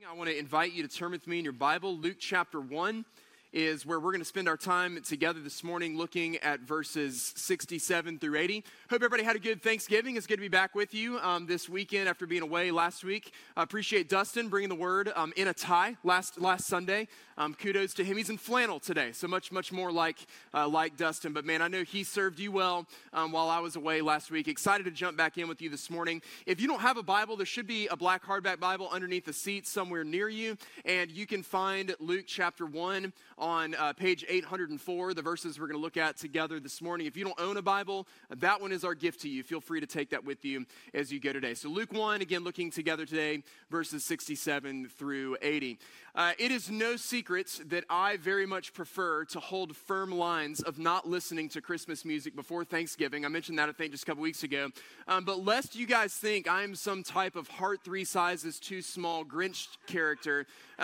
I want to invite you to turn with me in your Bible. Luke chapter 1 is where we're going to spend our time together this morning looking at verses 67 through 80. Hope everybody had a good Thanksgiving. It's good to be back with you this weekend after being away last week. I appreciate Dustin bringing the word in a tie last Sunday. Kudos to him. He's in flannel today, so much more like Dustin. But man, I know he served you well while I was away last week. Excited to jump back in with you this morning. If you don't have a Bible, there should be a black hardback Bible underneath the seat somewhere near you, and you can find Luke chapter 1 on page 804, the verses we're going to look at together this morning. If you don't own a Bible, that one is our gift to you. Feel free to take that with you as you go today. So Luke 1, again, looking together today, verses 67 through 80. It is no secret that I very much prefer to hold firm lines of not listening to Christmas music before Thanksgiving. I mentioned that, I think, just a couple weeks ago. But lest you guys think I'm some type of heart 3 sizes too small Grinch character,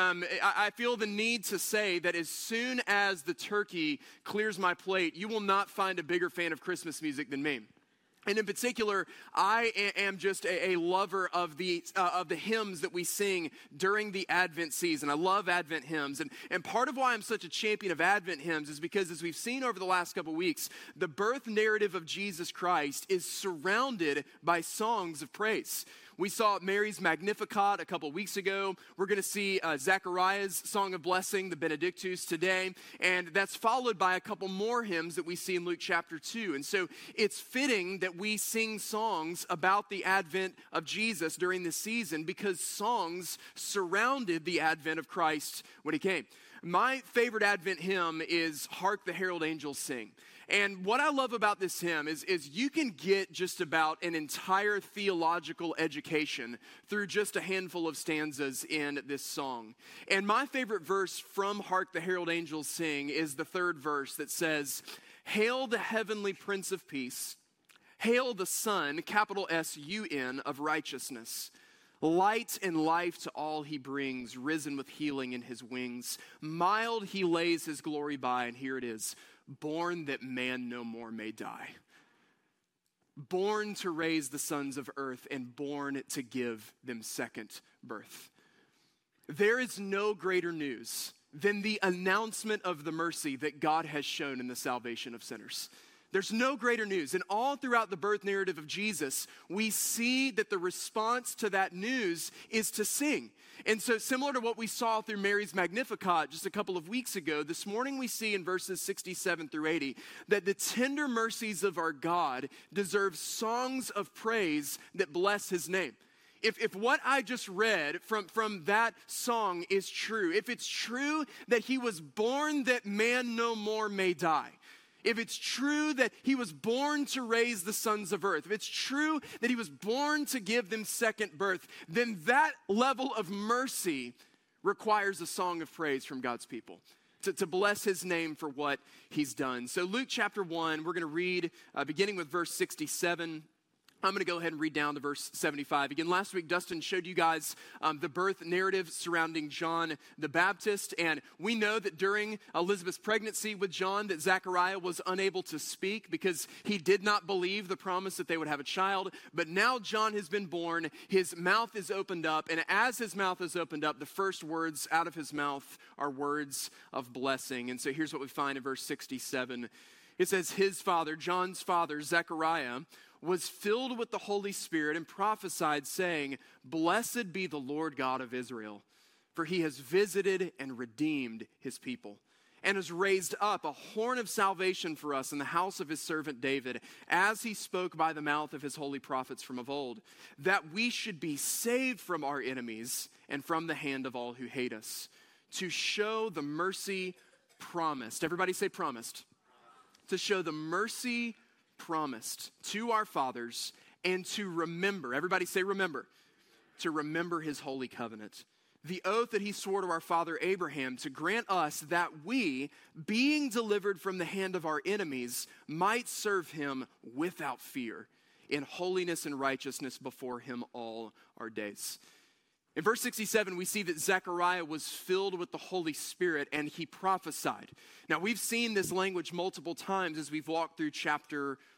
I feel the need to say that as soon as the turkey clears my plate, you will not find a bigger fan of Christmas music than me. And in particular, I am just a lover of the hymns that we sing during the Advent season. I love Advent hymns. And part of why I'm such a champion of Advent hymns is because, as we've seen over the last couple weeks, the birth narrative of Jesus Christ is surrounded by songs of praise. We saw Mary's Magnificat a couple weeks ago. We're going to see Zechariah's Song of Blessing, the Benedictus, today. And that's followed by a couple more hymns that we see in Luke chapter 2. And so it's fitting that we sing songs about the advent of Jesus during this season because songs surrounded the advent of Christ when he came. My favorite Advent hymn is Hark the Herald Angels Sing. And what I love about this hymn is you can get just about an entire theological education through just a handful of stanzas in this song. And my favorite verse from Hark the Herald Angels Sing is the third verse that says, "Hail the heavenly Prince of Peace, hail the Son, capital S-U-N, of righteousness. Light and life to all he brings, risen with healing in his wings. Mild he lays his glory by," and here it is, "born that man no more may die." Born to raise the sons of earth and born to give them second birth. There is no greater news than the announcement of the mercy that God has shown in the salvation of sinners. There's no greater news. And all throughout the birth narrative of Jesus, we see that the response to that news is to sing. And so similar to what we saw through Mary's Magnificat just a couple of weeks ago, this morning we see in verses 67 through 80 that the tender mercies of our God deserve songs of praise that bless his name. If what I just read from that song is true, if it's true that he was born that man no more may die, if it's true that he was born to raise the sons of earth, if it's true that he was born to give them second birth, then that level of mercy requires a song of praise from God's people to bless his name for what he's done. So Luke chapter 1, we're going to read beginning with verse 67. I'm going to go ahead and read down to verse 75. Again, last week, Dustin showed you guys the birth narrative surrounding John the Baptist. And we know that during Elizabeth's pregnancy with John, that Zechariah was unable to speak because he did not believe the promise that they would have a child. But now John has been born. His mouth is opened up. And as his mouth is opened up, the first words out of his mouth are words of blessing. And so here's what we find in verse 67. It says, "His father, John's father, Zechariah, was filled with the Holy Spirit and prophesied, saying, 'Blessed be the Lord God of Israel, for he has visited and redeemed his people, and has raised up a horn of salvation for us in the house of his servant David, as he spoke by the mouth of his holy prophets from of old, that we should be saved from our enemies and from the hand of all who hate us, to show the mercy promised.'" Everybody say promised. "To show the mercy promised to our fathers, and to remember," everybody say remember, "to remember his holy covenant, the oath that he swore to our father Abraham, to grant us that we, being delivered from the hand of our enemies, might serve him without fear, in holiness and righteousness before him all our days." In verse 67, we see that Zechariah was filled with the Holy Spirit and he prophesied. Now, we've seen this language multiple times as we've walked through chapter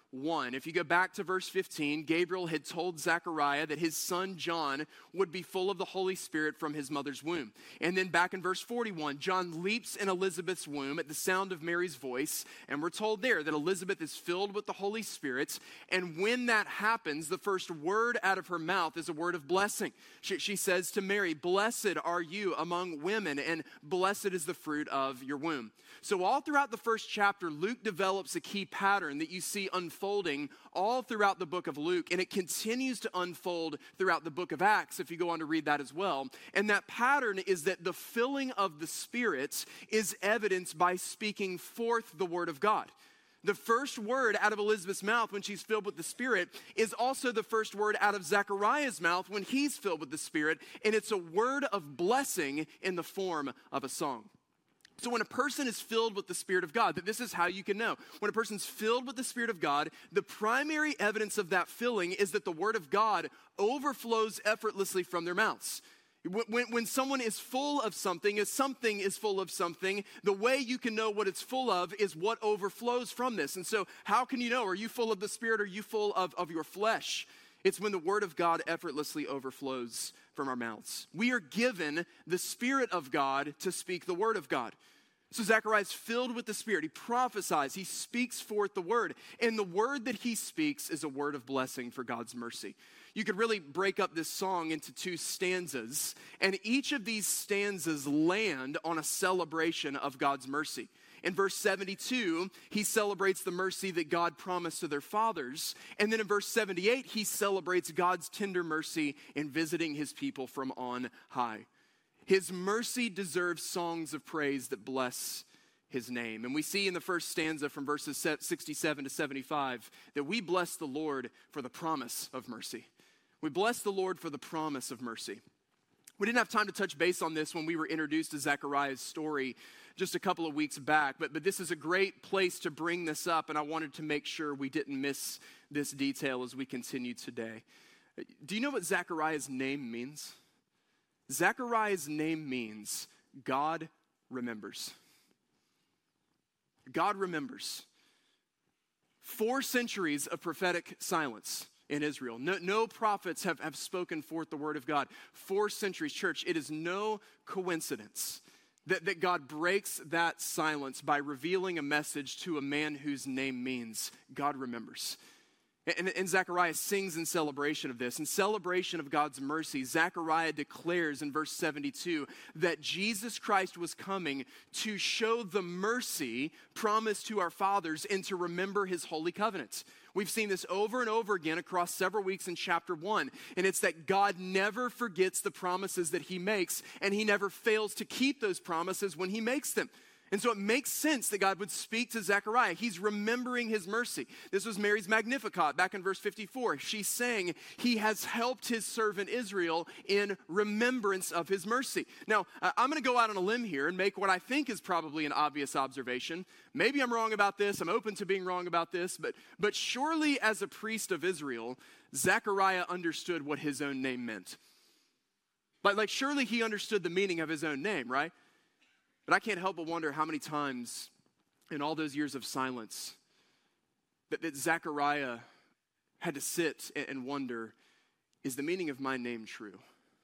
1. If you go back to verse 15, Gabriel had told Zechariah that his son John would be full of the Holy Spirit from his mother's womb. And then back in verse 41, John leaps in Elizabeth's womb at the sound of Mary's voice, and we're told there that Elizabeth is filled with the Holy Spirit, and when that happens, the first word out of her mouth is a word of blessing. She says to Mary, "Blessed are you among women, and blessed is the fruit of your womb." So all throughout the first chapter, Luke develops a key pattern that you see unfolding all throughout the book of Luke, and it continues to unfold throughout the book of Acts if you go on to read that as well. And that pattern is that the filling of the Spirit is evidenced by speaking forth the word of God. The first word out of Elizabeth's mouth when she's filled with the Spirit is also the first word out of Zechariah's mouth when he's filled with the Spirit, and it's a word of blessing in the form of a song. So when a person is filled with the Spirit of God, that this is how you can know. When a person's filled with the Spirit of God, the primary evidence of that filling is that the Word of God overflows effortlessly from their mouths. When someone is full of something, as something is full of something, the way you can know what it's full of is what overflows from this. And so how can you know? Are you full of the Spirit or are you full of your flesh? It's when the Word of God effortlessly overflows from our mouths. We are given the Spirit of God to speak the Word of God. So Zechariah is filled with the Spirit. He prophesies. He speaks forth the Word. And the word that he speaks is a word of blessing for God's mercy. You could really break up this song into 2 stanzas, and each of these stanzas land on a celebration of God's mercy. In verse 72, he celebrates the mercy that God promised to their fathers. And then in verse 78, he celebrates God's tender mercy in visiting his people from on high. His mercy deserves songs of praise that bless his name. And we see in the first stanza from verses 67 to 75 that we bless the Lord for the promise of mercy. We bless the Lord for the promise of mercy. We didn't have time to touch base on this when we were introduced to Zechariah's story just a couple of weeks back, but this is a great place to bring this up, and I wanted to make sure we didn't miss this detail as we continue today. Do you know what Zechariah's name means? Zechariah's name means God remembers. God remembers. 4 centuries of prophetic silence in Israel. No prophets have spoken forth the word of God. 4 centuries, church. It is no coincidence that God breaks that silence by revealing a message to a man whose name means God remembers. And Zechariah sings in celebration of this. In celebration of God's mercy, Zechariah declares in verse 72 that Jesus Christ was coming to show the mercy promised to our fathers and to remember his holy covenant. We've seen this over and over again across several weeks in chapter 1. And it's that God never forgets the promises that he makes, and he never fails to keep those promises when he makes them. And so it makes sense that God would speak to Zechariah. He's remembering his mercy. This was Mary's Magnificat back in verse 54. She's saying he has helped his servant Israel in remembrance of his mercy. Now, I'm going to go out on a limb here and make what I think is probably an obvious observation. Maybe I'm wrong about this. I'm open to being wrong about this. But surely as a priest of Israel, Zechariah understood what his own name meant. Like surely he understood the meaning of his own name, right? But I can't help but wonder how many times in all those years of silence that Zechariah had to sit and wonder, is the meaning of my name true?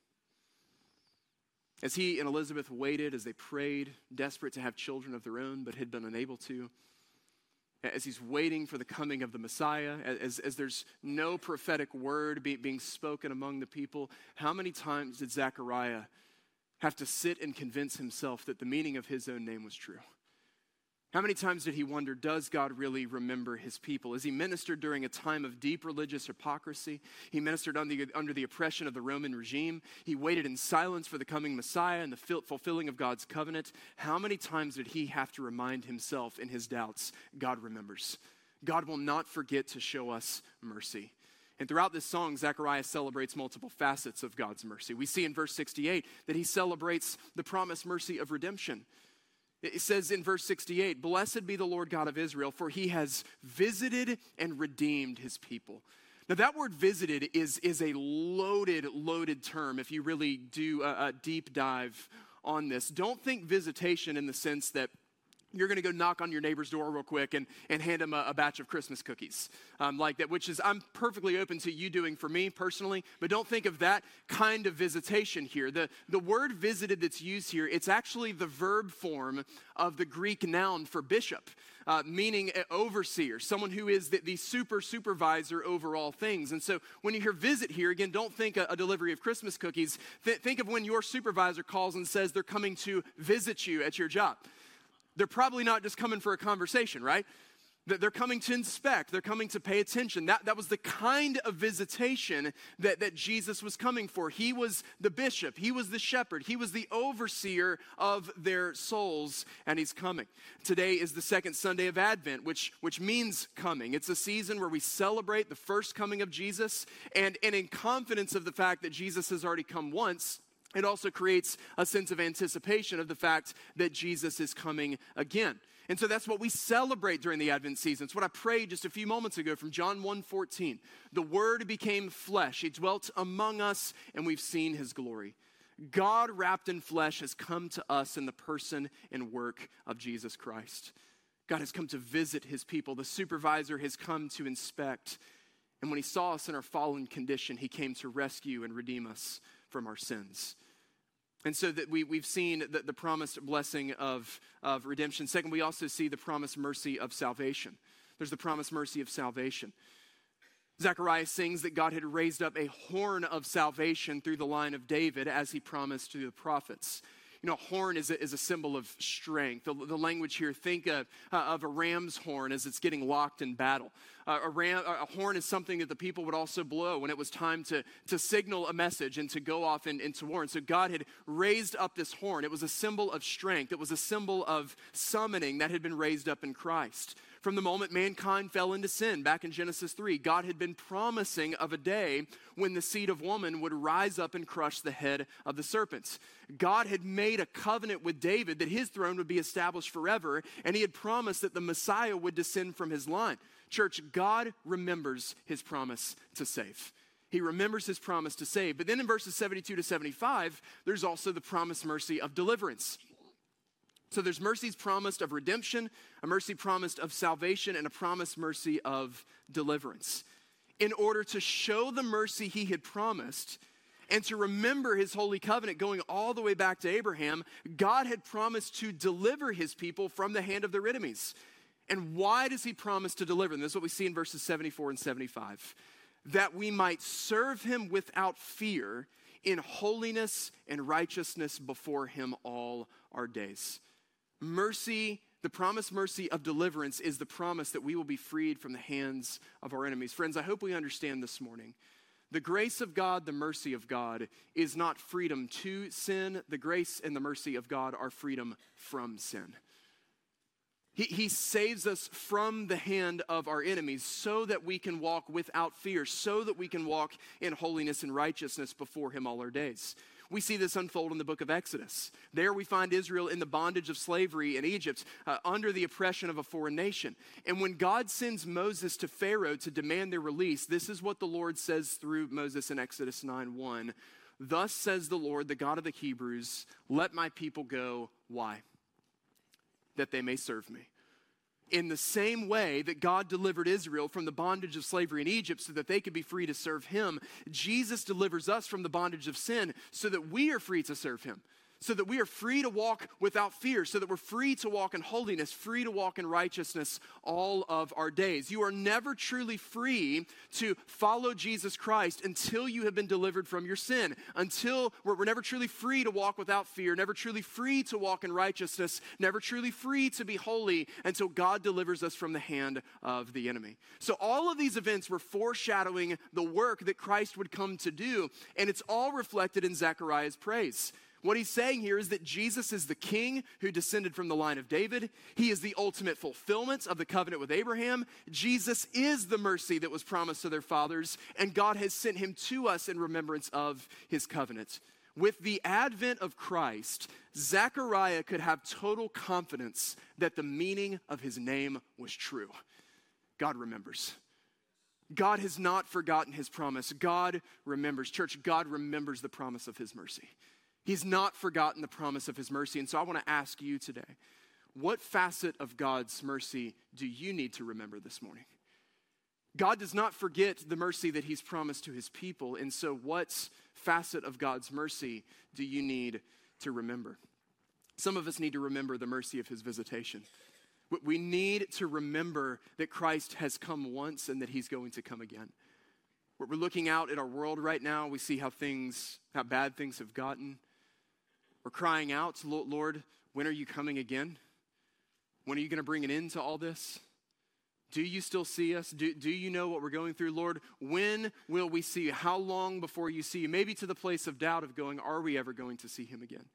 As he and Elizabeth waited, as they prayed, desperate to have children of their own, but had been unable to, as he's waiting for the coming of the Messiah, as there's no prophetic word being spoken among the people, how many times did Zechariah have to sit and convince himself that the meaning of his own name was true? How many times did he wonder, does God really remember his people? As he ministered during a time of deep religious hypocrisy, he ministered under the oppression of the Roman regime, he waited in silence for the coming Messiah and the fulfilling of God's covenant. How many times did he have to remind himself in his doubts, God remembers. God will not forget to show us mercy. And throughout this song, Zechariah celebrates multiple facets of God's mercy. We see in verse 68 that he celebrates the promised mercy of redemption. It says in verse 68, "Blessed be the Lord God of Israel, for he has visited and redeemed his people." Now that word visited is a loaded term if you really do a deep dive on this. Don't think visitation in the sense that you're going to go knock on your neighbor's door real quick and hand him a batch of Christmas cookies like that, which is I'm perfectly open to you doing for me personally, but don't think of that kind of visitation here. The word visited that's used here, it's actually the verb form of the Greek noun for bishop, meaning an overseer, someone who is the supervisor over all things. And so when you hear visit here, again, don't think a delivery of Christmas cookies. Think of when your supervisor calls and says they're coming to visit you at your job. They're probably not just coming for a conversation, right? They're coming to inspect. They're coming to pay attention. That was the kind of visitation that Jesus was coming for. He was the bishop. He was the shepherd. He was the overseer of their souls, and he's coming. Today is the second Sunday of Advent, which means coming. It's a season where we celebrate the first coming of Jesus, and in confidence of the fact that Jesus has already come once, it also creates a sense of anticipation of the fact that Jesus is coming again. And so that's what we celebrate during the Advent season. It's what I prayed just a few moments ago from John 1:14. The Word became flesh. He dwelt among us, and we've seen his glory. God wrapped in flesh has come to us in the person and work of Jesus Christ. God has come to visit his people. The supervisor has come to inspect. And when he saw us in our fallen condition, he came to rescue and redeem us from our sins. And so that we've seen the promised blessing of redemption. Second, we also see the promised mercy of salvation. There's the promised mercy of salvation. Zechariah sings that God had raised up a horn of salvation through the line of David as he promised through the prophets. You know, horn is a symbol of strength. The language here, think of a ram's horn as it's getting locked in battle. A horn is something that the people would also blow when it was time to signal a message and to go off into war. And so God had raised up this horn. It was a symbol of strength. It was a symbol of summoning that had been raised up in Christ. From the moment mankind fell into sin, back in Genesis 3, God had been promising of a day when the seed of woman would rise up and crush the head of the serpents. God had made a covenant with David that his throne would be established forever, and he had promised that the Messiah would descend from his line. Church, God remembers his promise to save. He remembers his promise to save. But then in verses 72 to 75, there's also the promised mercy of deliverance. So there's mercies promised of redemption, a mercy promised of salvation, and a promised mercy of deliverance. In order to show the mercy he had promised and to remember his holy covenant going all the way back to Abraham, God had promised to deliver his people from the hand of their enemies. And why does he promise to deliver them? This is what we see in verses 74 and 75. That we might serve him without fear in holiness and righteousness before him all our days. Mercy, the promised mercy of deliverance is the promise that we will be freed from the hands of our enemies. Friends, I hope we understand this morning. The grace of God, the mercy of God, is not freedom to sin. The grace and the mercy of God are freedom from sin. He saves us from the hand of our enemies so that we can walk without fear, so that we can walk in holiness and righteousness before him all our days. We see this unfold in the book of Exodus. There we find Israel in the bondage of slavery in Egypt, under the oppression of a foreign nation. And when God sends Moses to Pharaoh to demand their release, this is what the Lord says through Moses in Exodus 9:1. Thus says the Lord, the God of the Hebrews, let my people go. Why? That they may serve me. In the same way that God delivered Israel from the bondage of slavery in Egypt so that they could be free to serve him, Jesus delivers us from the bondage of sin so that we are free to serve him, so that we are free to walk without fear, so that we're free to walk in holiness, free to walk in righteousness all of our days. You are never truly free to follow Jesus Christ until you have been delivered from your sin, until we're never truly free to walk without fear, never truly free to walk in righteousness, never truly free to be holy until God delivers us from the hand of the enemy. So all of these events were foreshadowing the work that Christ would come to do, and it's all reflected in Zechariah's praise. What he's saying here is that Jesus is the king who descended from the line of David. He is the ultimate fulfillment of the covenant with Abraham. Jesus is the mercy that was promised to their fathers, and God has sent him to us in remembrance of his covenant. With the advent of Christ, Zechariah could have total confidence that the meaning of his name was true. God remembers. God has not forgotten his promise. God remembers. Church, God remembers the promise of his mercy. He's not forgotten the promise of his mercy. And so I want to ask you today, what facet of God's mercy do you need to remember this morning? God does not forget the mercy that he's promised to his people. And so what facet of God's mercy do you need to remember? Some of us need to remember the mercy of his visitation. We need to remember that Christ has come once and that he's going to come again. We're looking out at our world right now. We see how bad things have gotten. We're crying out, Lord, when are you coming again? When are you going to bring an end to all this? Do you still see us? Do you know what we're going through? Lord, when will we see you? How long before you see you? Maybe to the place of doubt of going, are we ever going to see him again?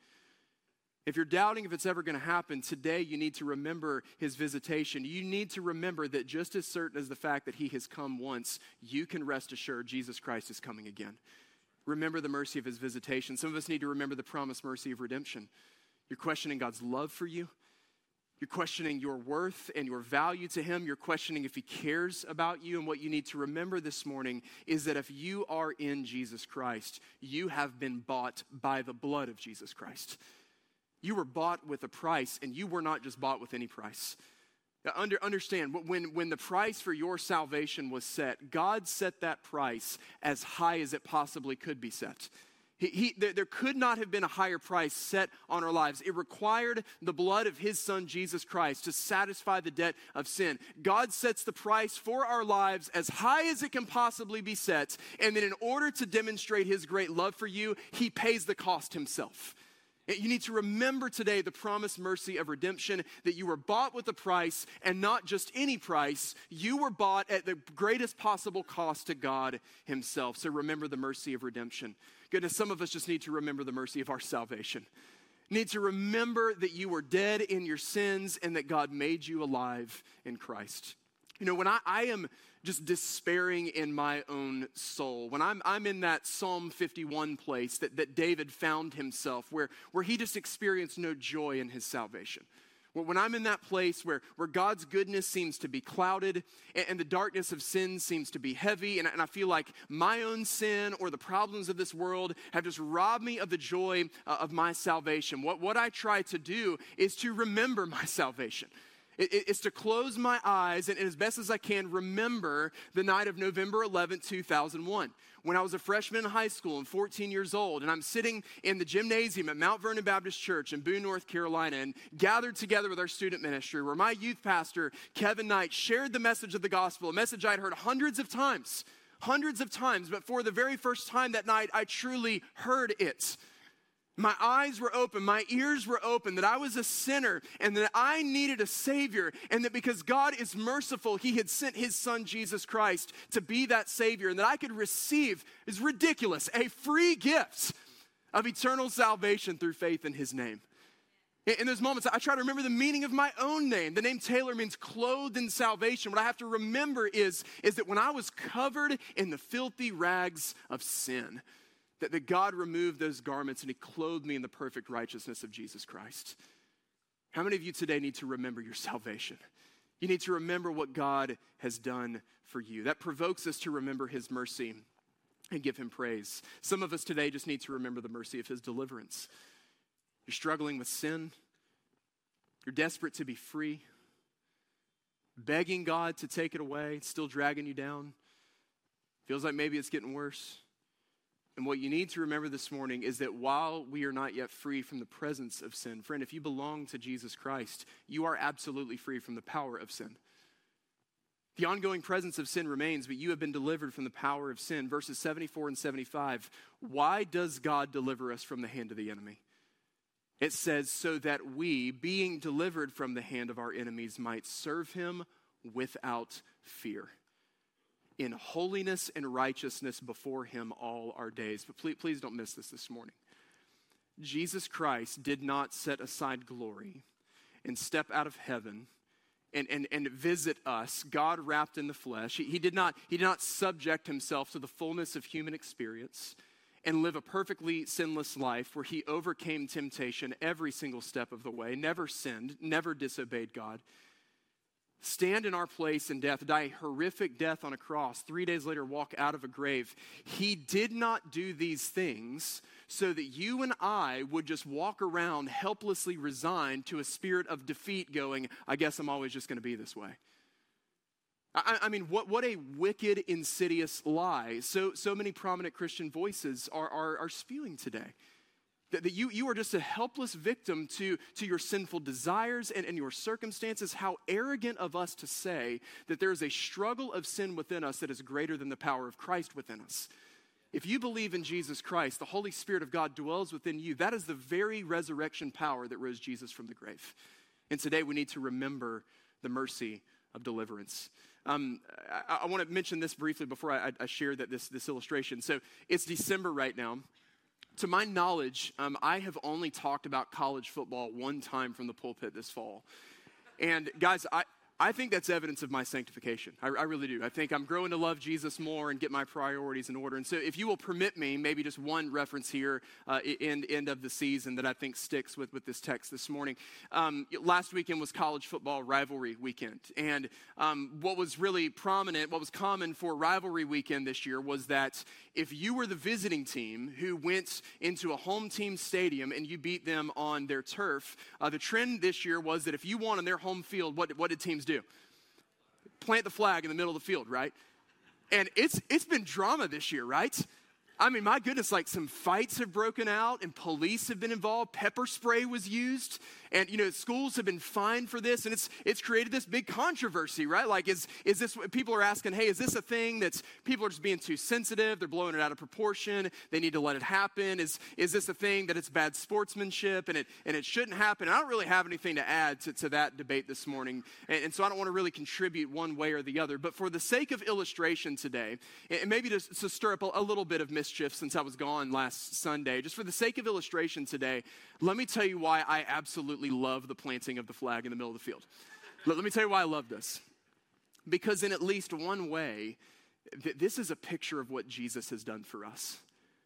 If you're doubting if it's ever going to happen, today you need to remember his visitation. You need to remember that just as certain as the fact that he has come once, you can rest assured Jesus Christ is coming again. Remember the mercy of his visitation. Some of us need to remember the promised mercy of redemption. You're questioning God's love for you. You're questioning your worth and your value to him. You're questioning if he cares about you. And what you need to remember this morning is that if you are in Jesus Christ, you have been bought by the blood of Jesus Christ. You were bought with a price, and you were not just bought with any price. Understand, when the price for your salvation was set, God set that price as high as it possibly could be set. There could not have been a higher price set on our lives. It required the blood of his son, Jesus Christ, to satisfy the debt of sin. God sets the price for our lives as high as it can possibly be set, and then in order to demonstrate his great love for you, he pays the cost himself. You need to remember today the promised mercy of redemption, that you were bought with a price, and not just any price. You were bought at the greatest possible cost to God himself. So remember the mercy of redemption. Goodness, some of us just need to remember the mercy of our salvation. Need to remember that you were dead in your sins and that God made you alive in Christ. You know, when I am just despairing in my own soul, when I'm in that Psalm 51 place that David found himself, where he just experienced no joy in his salvation. When I'm in that place where God's goodness seems to be clouded and the darkness of sin seems to be heavy, and I feel like my own sin or the problems of this world have just robbed me of the joy of my salvation. What I try to do is to remember my salvation. It's to close my eyes and as best as I can remember the night of November 11th, 2001, when I was a freshman in high school and 14 years old, and I'm sitting in the gymnasium at Mount Vernon Baptist Church in Boone, North Carolina, and gathered together with our student ministry, where my youth pastor, Kevin Knight, shared the message of the gospel, a message I'd heard hundreds of times, but for the very first time that night, I truly heard it. My eyes were open, my ears were open, that I was a sinner and that I needed a Savior, and that because God is merciful, he had sent his son, Jesus Christ, to be that Savior, and that I could receive, is ridiculous, a free gift of eternal salvation through faith in his name. In those moments, I try to remember the meaning of my own name. The name Taylor means clothed in salvation. What I have to remember is that when I was covered in the filthy rags of sin, that God removed those garments and he clothed me in the perfect righteousness of Jesus Christ. How many of you today need to remember your salvation? You need to remember what God has done for you. That provokes us to remember his mercy and give him praise. Some of us today just need to remember the mercy of his deliverance. You're struggling with sin. You're desperate to be free. Begging God to take it away. It's still dragging you down. Feels like maybe it's getting worse. And what you need to remember this morning is that while we are not yet free from the presence of sin, friend, if you belong to Jesus Christ, you are absolutely free from the power of sin. The ongoing presence of sin remains, but you have been delivered from the power of sin. Verses 74 and 75, why does God deliver us from the hand of the enemy? It says, so that we, being delivered from the hand of our enemies, might serve him without fear, in holiness and righteousness before him all our days. But please don't miss this morning. Jesus Christ did not set aside glory and step out of heaven and visit us, God wrapped in the flesh. He did not subject himself to the fullness of human experience and live a perfectly sinless life where he overcame temptation every single step of the way, never sinned, never disobeyed God. stand in our place in death, die a horrific death on a cross, 3 days later walk out of a grave. He did not do these things so that you and I would just walk around helplessly resigned to a spirit of defeat going, I guess I'm always just going to be this way. I mean, what a wicked, insidious lie so many prominent Christian voices are spewing today. That you are just a helpless victim to your sinful desires and your circumstances. How arrogant of us to say that there is a struggle of sin within us that is greater than the power of Christ within us. If you believe in Jesus Christ, the Holy Spirit of God dwells within you. That is the very resurrection power that rose Jesus from the grave. And today we need to remember the mercy of deliverance. I want to mention this briefly before I share this illustration. So it's December right now. To my knowledge, I have only talked about college football one time from the pulpit this fall. And guys, I think that's evidence of my sanctification. I really do. I think I'm growing to love Jesus more and get my priorities in order. And so if you will permit me, maybe just one reference here in end of the season that I think sticks with this text this morning. Last weekend was college football rivalry weekend. And what was really prominent, what was common for rivalry weekend this year was that if you were the visiting team who went into a home team stadium and you beat them on their turf, the trend this year was that if you won on their home field, what did teams do? Plant the flag in the middle of the field, right? And it's been drama this year, right? I mean, my goodness, like some fights have broken out and police have been involved. Pepper spray was used. And, schools have been fined for this. And it's created this big controversy, right? Like, is this, people are asking, hey, is this a thing that's, people are just being too sensitive? They're blowing it out of proportion. They need to let it happen. Is this a thing that it's bad sportsmanship and it shouldn't happen? And I don't really have anything to add to that debate this morning. And so I don't want to really contribute one way or the other. But for the sake of illustration today, and maybe just to stir up a little bit of mischief since I was gone last Sunday, just for the sake of illustration today, let me tell you why I absolutely love the planting of the flag in the middle of the field. Let me tell you why I love this. Because in at least one way, this is a picture of what Jesus has done for us.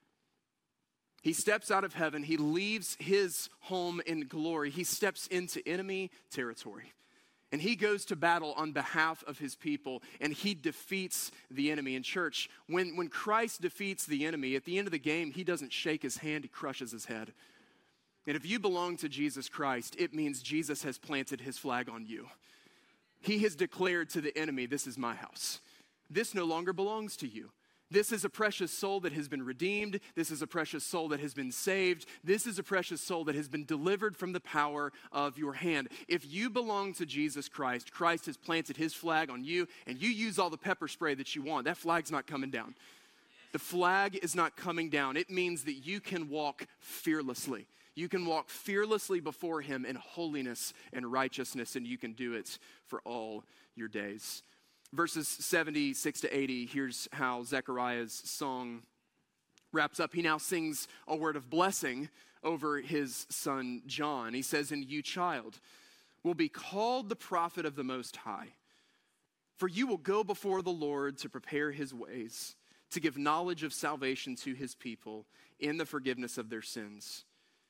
He steps out of heaven. He leaves his home in glory. He steps into enemy territory. And he goes to battle on behalf of his people, and he defeats the enemy. In church, when Christ defeats the enemy, at the end of the game, he doesn't shake his hand, he crushes his head. And if you belong to Jesus Christ, it means Jesus has planted his flag on you. He has declared to the enemy, this is my house. This no longer belongs to you. This is a precious soul that has been redeemed. This is a precious soul that has been saved. This is a precious soul that has been delivered from the power of your hand. If you belong to Jesus Christ, Christ has planted his flag on you, and you use all the pepper spray that you want. That flag's not coming down. The flag is not coming down. It means that you can walk fearlessly. You can walk fearlessly before him in holiness and righteousness, and you can do it for all your days. Verses 76 to 80, here's how Zechariah's song wraps up. He now sings a word of blessing over his son John. He says, "And you, child, will be called the prophet of the Most High, for you will go before the Lord to prepare his ways, to give knowledge of salvation to his people in the forgiveness of their sins,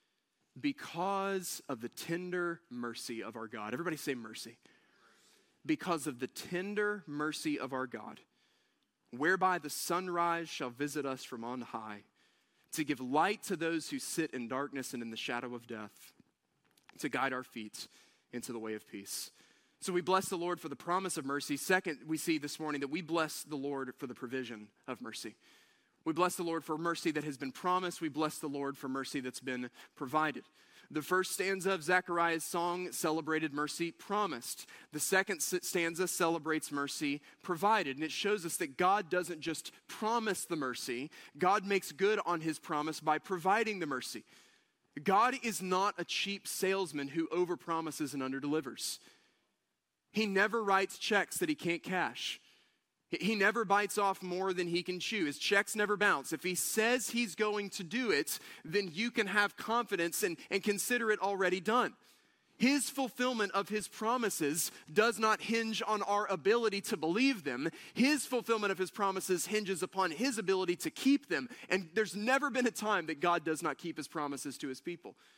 because of the tender mercy of our God." Everybody say mercy. Because of the tender mercy of our God, whereby the sunrise shall visit us from on high, to give light to those who sit in darkness and in the shadow of death, to guide our feet into the way of peace. So we bless the Lord for the promise of mercy. Second, we see this morning that we bless the Lord for the provision of mercy. We bless the Lord for mercy that has been promised. We bless the Lord for mercy that's been provided. The first stanza of Zechariah's song celebrated mercy promised. The second stanza celebrates mercy provided. And it shows us that God doesn't just promise the mercy. God makes good on his promise by providing the mercy. God is not a cheap salesman who overpromises and underdelivers. He never writes checks that he can't cash. He never bites off more than he can chew. His checks never bounce. If he says he's going to do it, then you can have confidence and consider it already done. His fulfillment of his promises does not hinge on our ability to believe them. His fulfillment of his promises hinges upon his ability to keep them. And there's never been a time that God does not keep his promises to his people.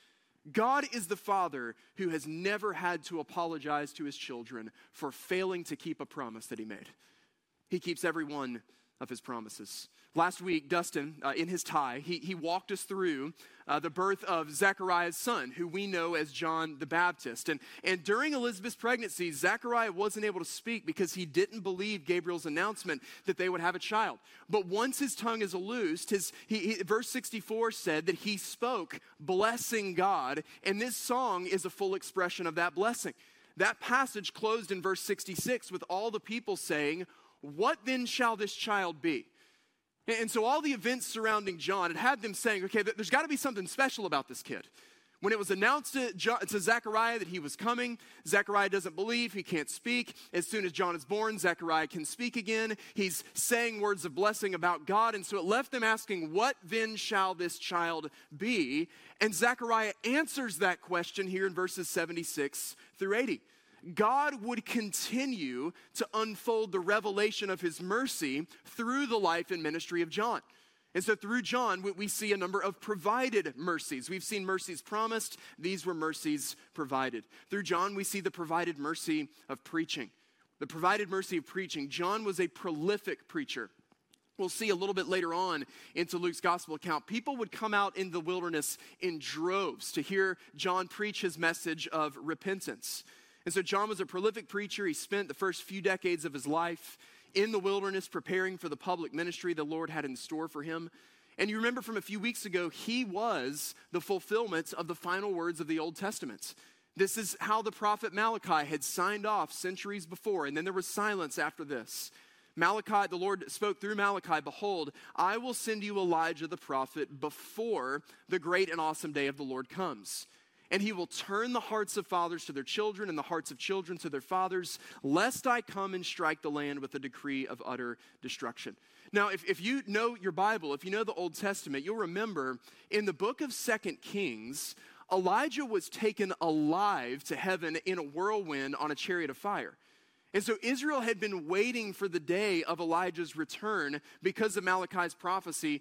God is the Father who has never had to apologize to his children for failing to keep a promise that he made. He keeps every one of his promises. Last week, Dustin, in his tie, he walked us through the birth of Zechariah's son, who we know as John the Baptist. And during Elizabeth's pregnancy, Zechariah wasn't able to speak because he didn't believe Gabriel's announcement that they would have a child. But once his tongue is loosed, verse 64 said that he spoke, blessing God, and this song is a full expression of that blessing. That passage closed in verse 66 with all the people saying, "What then shall this child be?" And so all the events surrounding John, it had them saying, okay, there's got to be something special about this kid. When it was announced to Zechariah that he was coming, Zechariah doesn't believe, he can't speak. As soon as John is born, Zechariah can speak again. He's saying words of blessing about God, and so it left them asking, what then shall this child be? And Zechariah answers that question here in verses 76 through 80. God would continue to unfold the revelation of his mercy through the life and ministry of John. And so through John, we see a number of provided mercies. We've seen mercies promised. These were mercies provided. Through John, we see the provided mercy of preaching. The provided mercy of preaching. John was a prolific preacher. We'll see a little bit later on into Luke's gospel account. People would come out in the wilderness in droves to hear John preach his message of repentance. And so John was a prolific preacher. He spent the first few decades of his life in the wilderness preparing for the public ministry the Lord had in store for him. And you remember from a few weeks ago, he was the fulfillment of the final words of the Old Testament. This is how the prophet Malachi had signed off centuries before, and then there was silence after this. Malachi, the Lord spoke through Malachi, "Behold, I will send you Elijah the prophet before the great and awesome day of the Lord comes. And he will turn the hearts of fathers to their children and the hearts of children to their fathers, lest I come and strike the land with a decree of utter destruction." Now, if you know your Bible, if you know the Old Testament, you'll remember in the book of 2 Kings, Elijah was taken alive to heaven in a whirlwind on a chariot of fire. And so Israel had been waiting for the day of Elijah's return because of Malachi's prophecy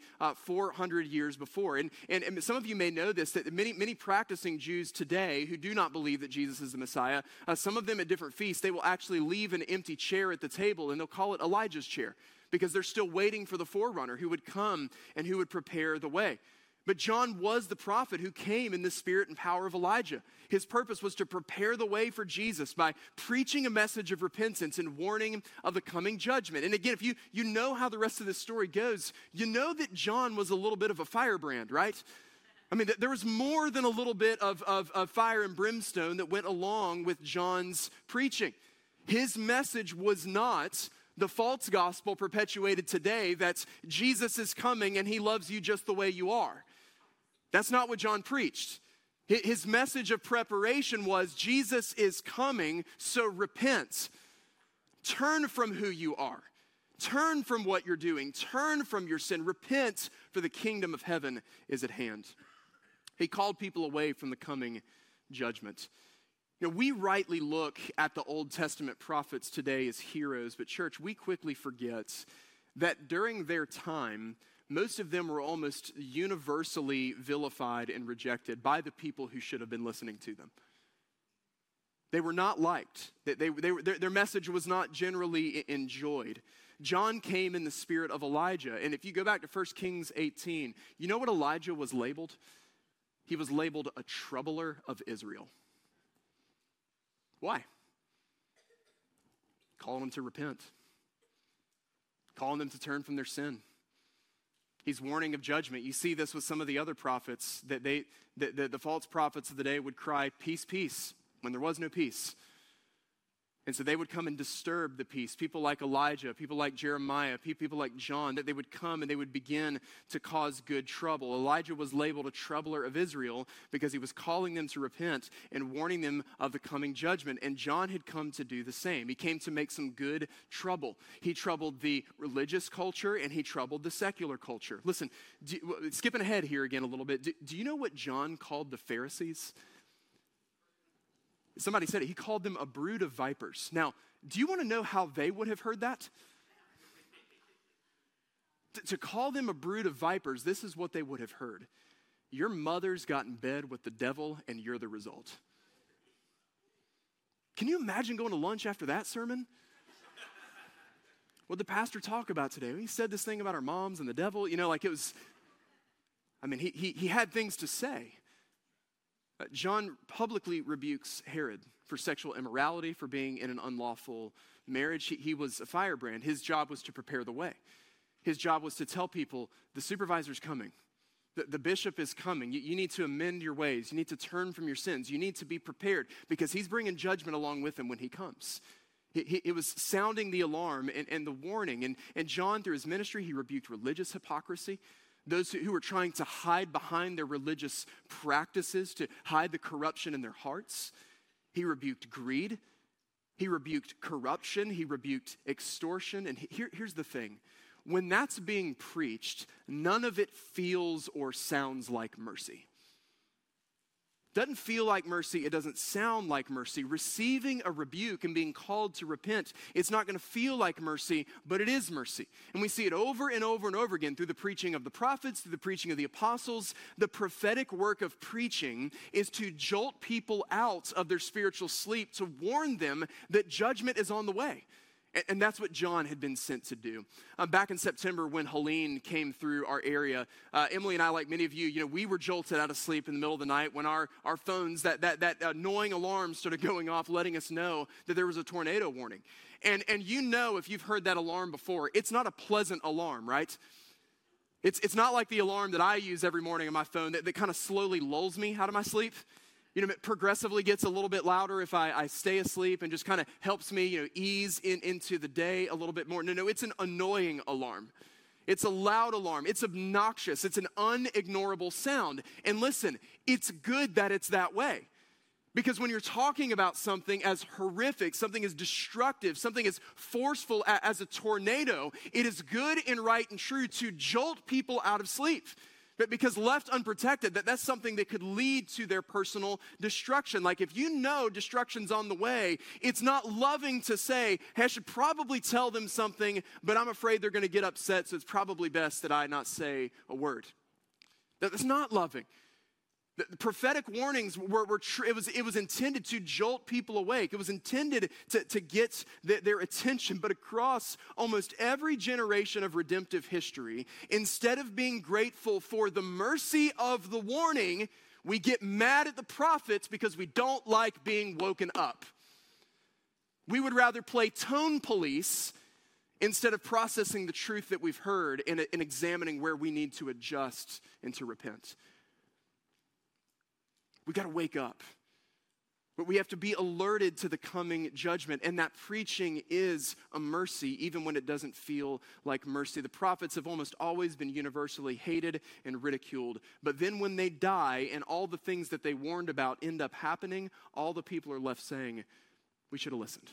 400 years before. And some of you may know this, that many practicing Jews today who do not believe that Jesus is the Messiah, some of them at different feasts, they will actually leave an empty chair at the table and they'll call it Elijah's chair because they're still waiting for the forerunner who would come and who would prepare the way. But John was the prophet who came in the spirit and power of Elijah. His purpose was to prepare the way for Jesus by preaching a message of repentance and warning of the coming judgment. And again, if you know how the rest of this story goes, you know that John was a little bit of a firebrand, right? I mean, there was more than a little bit of fire and brimstone that went along with John's preaching. His message was not the false gospel perpetuated today that Jesus is coming and he loves you just the way you are. That's not what John preached. His message of preparation was Jesus is coming, so repent. Turn from who you are. Turn from what you're doing. Turn from your sin. Repent, for the kingdom of heaven is at hand. He called people away from the coming judgment. You know, we rightly look at the Old Testament prophets today as heroes, but church, we quickly forget that during their time, most of them were almost universally vilified and rejected by the people who should have been listening to them. They were not liked. Their message was not generally enjoyed. John came in the spirit of Elijah. And if you go back to 1 Kings 18, you know what Elijah was labeled? He was labeled a troubler of Israel. Why? Calling them to repent. Calling them to turn from their sin. He's warning of judgment. You see this with some of the other prophets, that the false prophets of the day would cry, "Peace, peace," when there was no peace. And so they would come and disturb the peace. People like Elijah, people like Jeremiah, people like John, that they would come and they would begin to cause good trouble. Elijah was labeled a troubler of Israel because he was calling them to repent and warning them of the coming judgment. And John had come to do the same. He came to make some good trouble. He troubled the religious culture and he troubled the secular culture. Listen, skipping ahead here again a little bit, do you know what John called the Pharisees? Somebody said it. He called them a brood of vipers. Now, do you want to know how they would have heard that? To call them a brood of vipers, this is what they would have heard. your mother's got in bed with the devil and you're the result. Can you imagine going to lunch after that sermon? What did the pastor talk about today? He said this thing about our moms and the devil. You know, like it was, I mean, he had things to say. John publicly rebukes Herod for sexual immorality, for being in an unlawful marriage. He was a firebrand. His job was to prepare the way. His job was to tell people, the supervisor's coming. The bishop is coming. You need to amend your ways. You need to turn from your sins. You need to be prepared because he's bringing judgment along with him when he comes. It was sounding the alarm and the warning. And John, through his ministry, he rebuked religious hypocrisy. Those who were trying to hide behind their religious practices, to hide the corruption in their hearts. He rebuked greed. He rebuked corruption. He rebuked extortion. And here's the thing. When that's being preached, none of it feels or sounds like mercy. Doesn't feel like mercy. It doesn't sound like mercy. Receiving a rebuke and being called to repent, it's not going to feel like mercy, but it is mercy. And we see it over and over and over again through the preaching of the prophets, through the preaching of the apostles. The prophetic work of preaching is to jolt people out of their spiritual sleep, to warn them that judgment is on the way. And that's what John had been sent to do. Back in September when Helene came through our area, Emily and I, like many of you, we were jolted out of sleep in the middle of the night when our phones, that annoying alarm started going off, letting us know that there was a tornado warning. And if you've heard that alarm before, it's not a pleasant alarm, right? It's not like the alarm that I use every morning on my phone that kind of slowly lulls me out of my sleep. It progressively gets a little bit louder if I stay asleep and just kind of helps me, ease into the day a little bit more. No, it's an annoying alarm. It's a loud alarm. It's obnoxious. It's an unignorable sound. And listen, it's good that it's that way. Because when you're talking about something as horrific, something as destructive, something as forceful as a tornado, it is good and right and true to jolt people out of sleep. But because left unprotected, that's something that could lead to their personal destruction. Like if destruction's on the way, it's not loving to say, hey, I should probably tell them something, but I'm afraid they're going to get upset, so it's probably best that I not say a word. That's not loving. The prophetic warnings it was intended to jolt people awake. It was intended to get their attention. But across almost every generation of redemptive history, instead of being grateful for the mercy of the warning, we get mad at the prophets because we don't like being woken up. We would rather play tone police instead of processing the truth that we've heard and examining where we need to adjust and to repent. We got to wake up. But we have to be alerted to the coming judgment. And that preaching is a mercy, even when it doesn't feel like mercy. The prophets have almost always been universally hated and ridiculed. But then when they die and all the things that they warned about end up happening, all the people are left saying, we should have listened.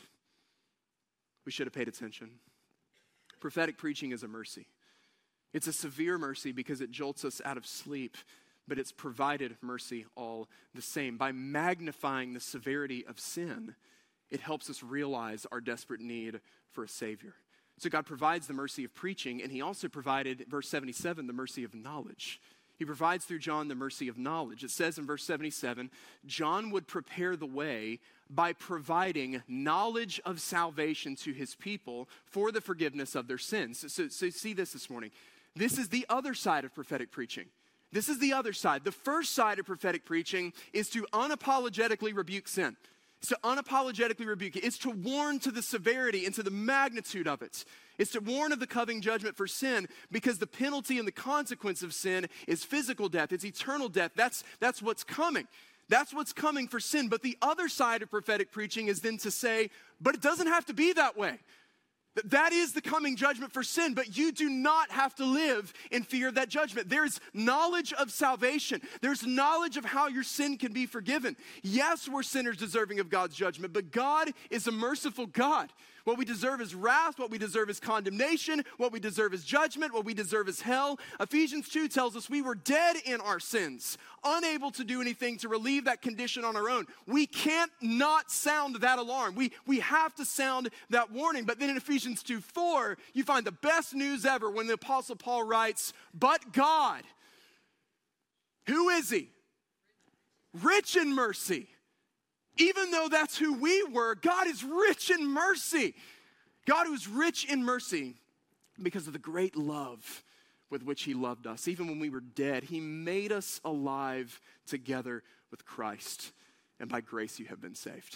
We should have paid attention. Prophetic preaching is a mercy. It's a severe mercy because it jolts us out of sleep. But it's provided mercy all the same. By magnifying the severity of sin, it helps us realize our desperate need for a Savior. So God provides the mercy of preaching, and he also provided, verse 77, the mercy of knowledge. He provides through John the mercy of knowledge. It says in verse 77, John would prepare the way by providing knowledge of salvation to his people for the forgiveness of their sins. So see this morning. This is the other side of prophetic preaching. This is the other side. The first side of prophetic preaching is to unapologetically rebuke sin. It's to unapologetically rebuke it. It's to warn to the severity and to the magnitude of it. It's to warn of the coming judgment for sin because the penalty and the consequence of sin is physical death. It's eternal death. That's what's coming. That's what's coming for sin. But the other side of prophetic preaching is then to say, but it doesn't have to be that way. That is the coming judgment for sin, but you do not have to live in fear of that judgment. There's knowledge of salvation. There's knowledge of how your sin can be forgiven. Yes, we're sinners deserving of God's judgment, but God is a merciful God. What we deserve is wrath. What we deserve is condemnation. What we deserve is judgment. What we deserve is hell. Ephesians 2 tells us we were dead in our sins, unable to do anything to relieve that condition on our own. We can't not sound that alarm. We have to sound that warning. But then in Ephesians 2:4, you find the best news ever when the Apostle Paul writes, but God. Who is he? Rich in mercy. Even though that's who we were, God is rich in mercy. God who is rich in mercy because of the great love with which he loved us. Even when we were dead, he made us alive together with Christ. And by grace you have been saved.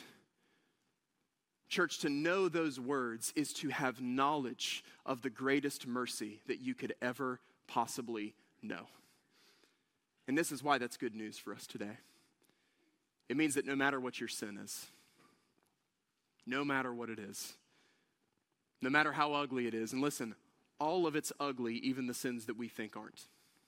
Church, to know those words is to have knowledge of the greatest mercy that you could ever possibly know. And this is why that's good news for us today. It means that no matter what your sin is, no matter what it is, no matter how ugly it is, and listen, all of it's ugly, even the sins that we think aren't.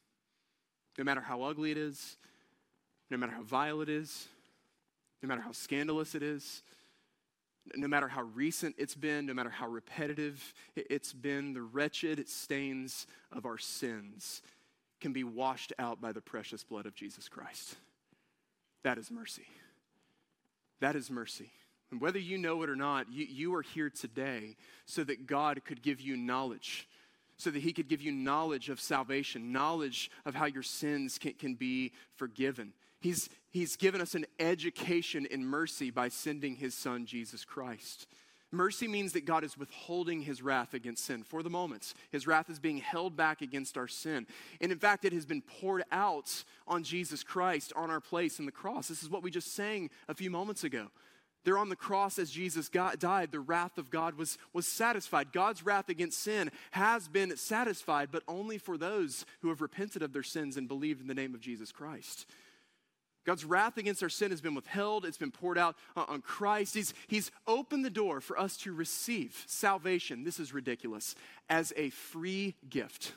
No matter how ugly it is, no matter how vile it is, no matter how scandalous it is, no matter how recent it's been, no matter how repetitive it's been, the wretched stains of our sins can be washed out by the precious blood of Jesus Christ. That is mercy. That is mercy. And whether you know it or not, you are here today so that God could give you knowledge, so that he could give you knowledge of salvation, knowledge of how your sins can be forgiven. He's given us an education in mercy by sending his son, Jesus Christ. Mercy means that God is withholding his wrath against sin for the moment. His wrath is being held back against our sin. And in fact, it has been poured out on Jesus Christ on our place in the cross. This is what we just sang a few moments ago. There on the cross as Jesus died, the wrath of God was satisfied. God's wrath against sin has been satisfied, but only for those who have repented of their sins and believed in the name of Jesus Christ. God's wrath against our sin has been withheld. It's been poured out on Christ. He's opened the door for us to receive salvation. This is ridiculous. As a free gift.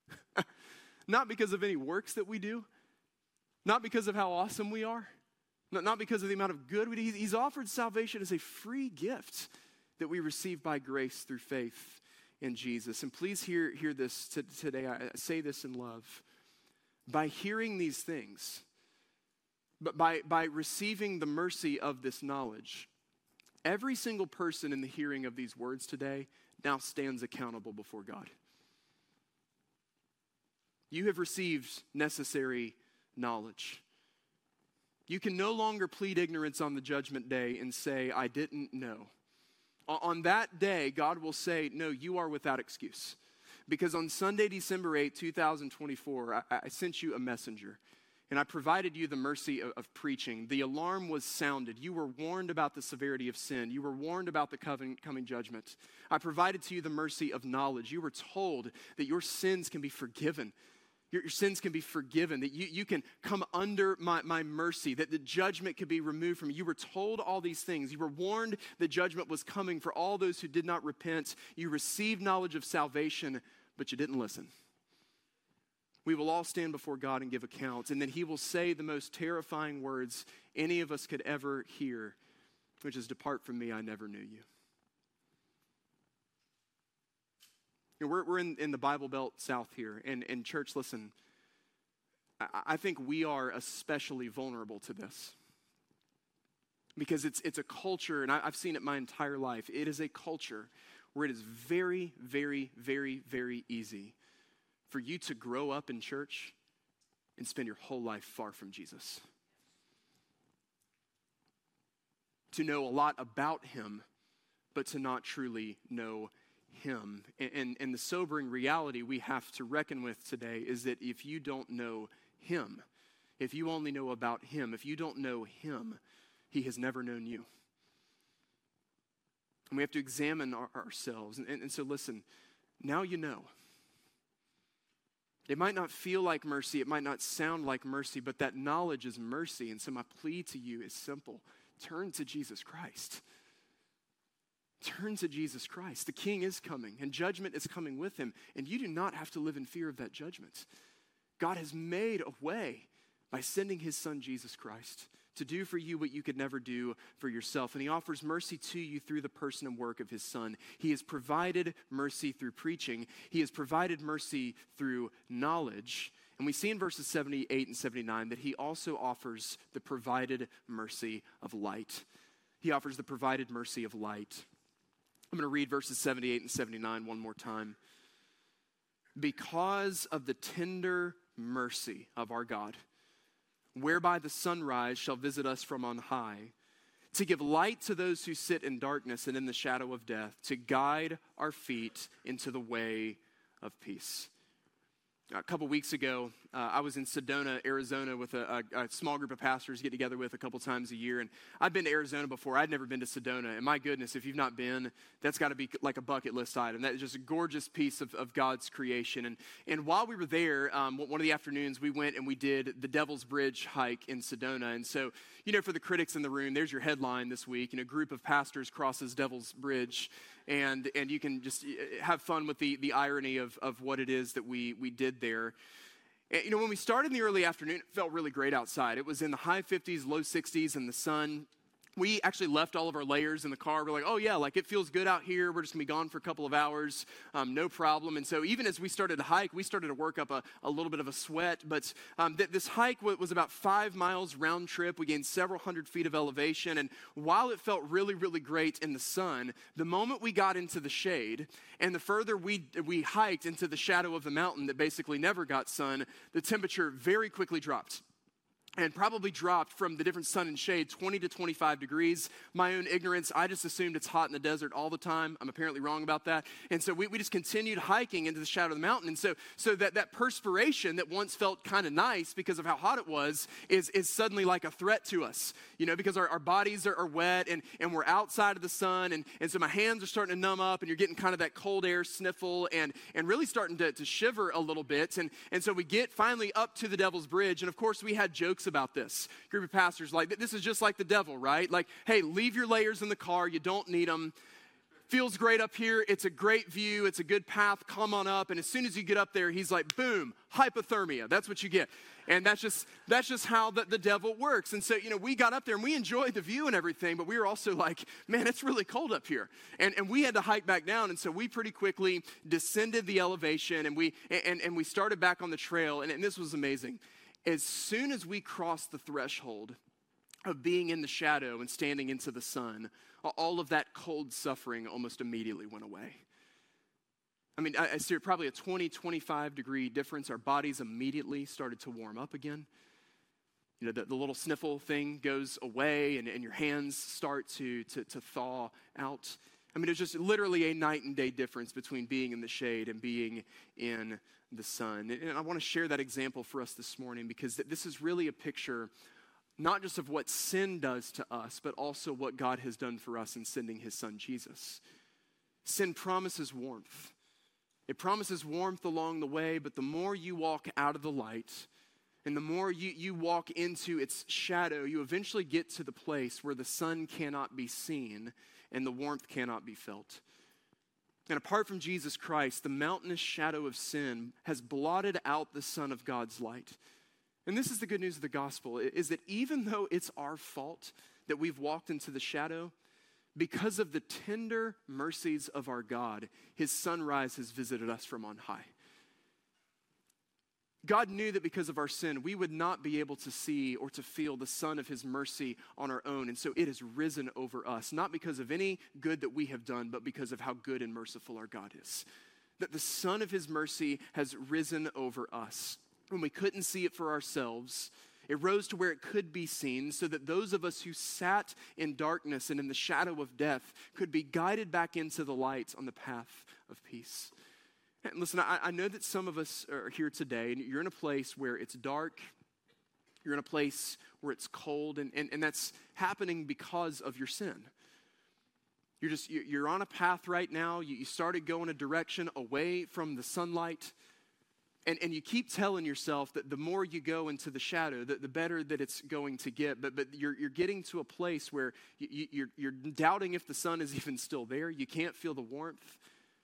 Not because of any works that we do. Not because of how awesome we are. Not because of the amount of good we do. He's offered salvation as a free gift that we receive by grace through faith in Jesus. And please hear this today. I say this in love. By hearing these things, but by receiving the mercy of this knowledge, every single person in the hearing of these words today now stands accountable before God. You have received necessary knowledge. You can no longer plead ignorance on the judgment day and say, I didn't know. On that day, God will say, no, you are without excuse. Because on Sunday, December 8, 2024, I sent you a messenger. And I provided you the mercy of preaching. The alarm was sounded. You were warned about the severity of sin. You were warned about the coming judgment. I provided to you the mercy of knowledge. You were told that your sins can be forgiven. Your sins can be forgiven, that you can come under my mercy, that the judgment could be removed from you. You were told all these things. You were warned that judgment was coming for all those who did not repent. You received knowledge of salvation, but you didn't listen. We will all stand before God and give accounts, and then he will say the most terrifying words any of us could ever hear, which is, depart from me, I never knew you. We're in the Bible Belt South here, and church, listen, I think we are especially vulnerable to this. Because it's a culture, and I've seen it my entire life, it is a culture where it is very, very, very, very easy for you to grow up in church and spend your whole life far from Jesus. To know a lot about him, but to not truly know him. And the sobering reality we have to reckon with today is that if you don't know him, if you only know about him, if you don't know him, he has never known you. And we have to examine ourselves. And so listen, now you know. It might not feel like mercy, it might not sound like mercy, but that knowledge is mercy. And so my plea to you is simple. Turn to Jesus Christ. Turn to Jesus Christ. The King is coming, and judgment is coming with him, and you do not have to live in fear of that judgment. God has made a way by sending his son, Jesus Christ, to do for you what you could never do for yourself. And he offers mercy to you through the person and work of his son. He has provided mercy through preaching. He has provided mercy through knowledge. And we see in verses 78 and 79 that he also offers the provided mercy of light. He offers the provided mercy of light. I'm going to read verses 78 and 79 one more time. Because of the tender mercy of our God, whereby the sunrise shall visit us from on high, to give light to those who sit in darkness and in the shadow of death, to guide our feet into the way of peace. A couple weeks ago, I was in Sedona, Arizona with a small group of pastors get together with a couple times a year. And I've been to Arizona before. I'd never been to Sedona. And my goodness, if you've not been, that's got to be like a bucket list item. That is just a gorgeous piece of God's creation. And while we were there, one of the afternoons, we went and we did the Devil's Bridge hike in Sedona. And so, for the critics in the room, there's your headline this week. A group of pastors crosses Devil's Bridge. And you can just have fun with the irony of what it is that we did there. And, when we started in the early afternoon, it felt really great outside. It was in the high 50s, low 60s, and the sun. We actually left all of our layers in the car. We're like, oh yeah, like it feels good out here. We're just gonna be gone for a couple of hours, no problem. And so even as we started to hike, we started to work up a little bit of a sweat. But this hike was about 5 miles round trip. We gained several hundred feet of elevation. And while it felt really, really great in the sun, the moment we got into the shade and the further we hiked into the shadow of the mountain that basically never got sun, the temperature very quickly dropped. And probably dropped from the different sun and shade 20 to 25 degrees. My own ignorance, I just assumed it's hot in the desert all the time. I'm apparently wrong about that. And so we just continued hiking into the shadow of the mountain. And so that perspiration that once felt kind of nice because of how hot it was is suddenly like a threat to us, because our bodies are wet and we're outside of the sun. And so my hands are starting to numb up and you're getting kind of that cold air sniffle and really starting to shiver a little bit. And so we get finally up to the Devil's Bridge. And of course we had jokes about this. Group of pastors like, this is just like the devil, right? Like, hey, leave your layers in the car. You don't need them. Feels great up here. It's a great view. It's a good path. Come on up. And as soon as you get up there, he's like, boom, hypothermia. That's what you get. And that's just how the devil works. And so, we got up there and we enjoyed the view and everything, but we were also like, man, it's really cold up here. And we had to hike back down. And so we pretty quickly descended the elevation and we started back on the trail. And this was amazing. As soon as we crossed the threshold of being in the shadow and standing into the sun, all of that cold suffering almost immediately went away. I mean, I see probably a 20, 25 degree difference. Our bodies immediately started to warm up again. The little sniffle thing goes away and your hands start to thaw out. I mean, it's just literally a night and day difference between being in the shade and being in the sun. And I want to share that example for us this morning because this is really a picture not just of what sin does to us, but also what God has done for us in sending his son Jesus. Sin promises warmth. It promises warmth along the way, but the more you walk out of the light and the more you walk into its shadow, you eventually get to the place where the sun cannot be seen and the warmth cannot be felt. And apart from Jesus Christ, the mountainous shadow of sin has blotted out the Son of God's light. And this is the good news of the gospel, is that even though it's our fault that we've walked into the shadow, because of the tender mercies of our God, his sunrise has visited us from on high. God knew that because of our sin, we would not be able to see or to feel the sun of his mercy on our own. And so it has risen over us, not because of any good that we have done, but because of how good and merciful our God is. That the sun of his mercy has risen over us. When we couldn't see it for ourselves, it rose to where it could be seen so that those of us who sat in darkness and in the shadow of death could be guided back into the light on the path of peace. And listen, I know that some of us are here today and you're in a place where it's dark, you're in a place where it's cold, and that's happening because of your sin. You're on a path right now, you started going a direction away from the sunlight, and you keep telling yourself that the more you go into the shadow, the better that it's going to get, but you're getting to a place where you're doubting if the sun is even still there, you can't feel the warmth.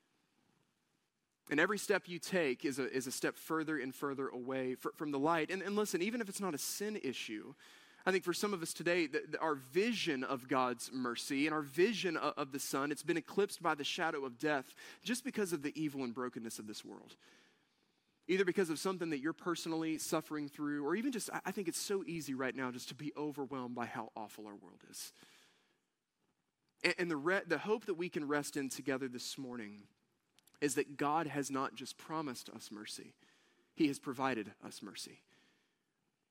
And every step you take is a step further and further away from the light. And listen, even if it's not a sin issue, I think for some of us today, our vision of God's mercy and our vision of the sun, it's been eclipsed by the shadow of death just because of the evil and brokenness of this world. Either because of something that you're personally suffering through, or even just, I think it's so easy right now just to be overwhelmed by how awful our world is. And the hope that we can rest in together this morning is that God has not just promised us mercy, he has provided us mercy.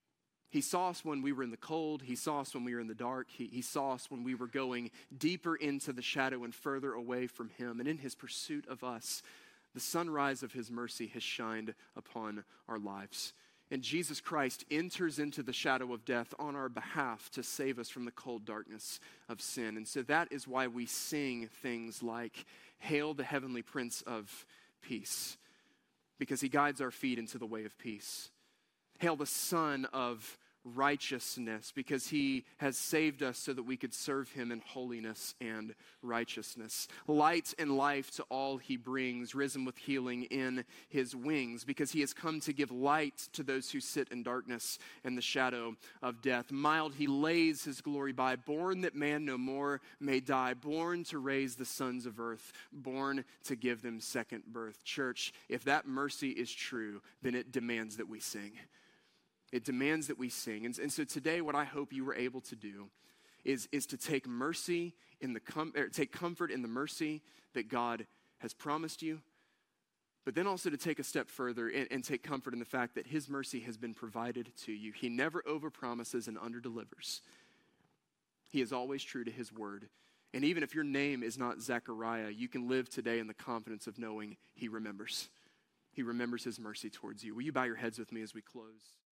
He saw us when we were in the cold. He saw us when we were in the dark. He saw us when we were going deeper into the shadow and further away from him. And in his pursuit of us, the sunrise of his mercy has shined upon our lives. And Jesus Christ enters into the shadow of death on our behalf to save us from the cold darkness of sin. And so that is why we sing things like, "Hail the heavenly Prince of Peace," because he guides our feet into the way of peace. Hail the Son of Righteousness, because he has saved us so that we could serve him in holiness and righteousness. Light and life to all he brings, risen with healing in his wings, because he has come to give light to those who sit in darkness and the shadow of death. Mild he lays his glory by, born that man no more may die, born to raise the sons of earth, born to give them second birth. Church, if that mercy is true, then it demands that we sing. It demands that we sing. And so today, what I hope you were able to do is to take mercy take comfort in the mercy that God has promised you, but then also to take a step further and take comfort in the fact that his mercy has been provided to you. He never overpromises and underdelivers. He is always true to his word. And even if your name is not Zechariah, you can live today in the confidence of knowing he remembers. He remembers his mercy towards you. Will you bow your heads with me as we close?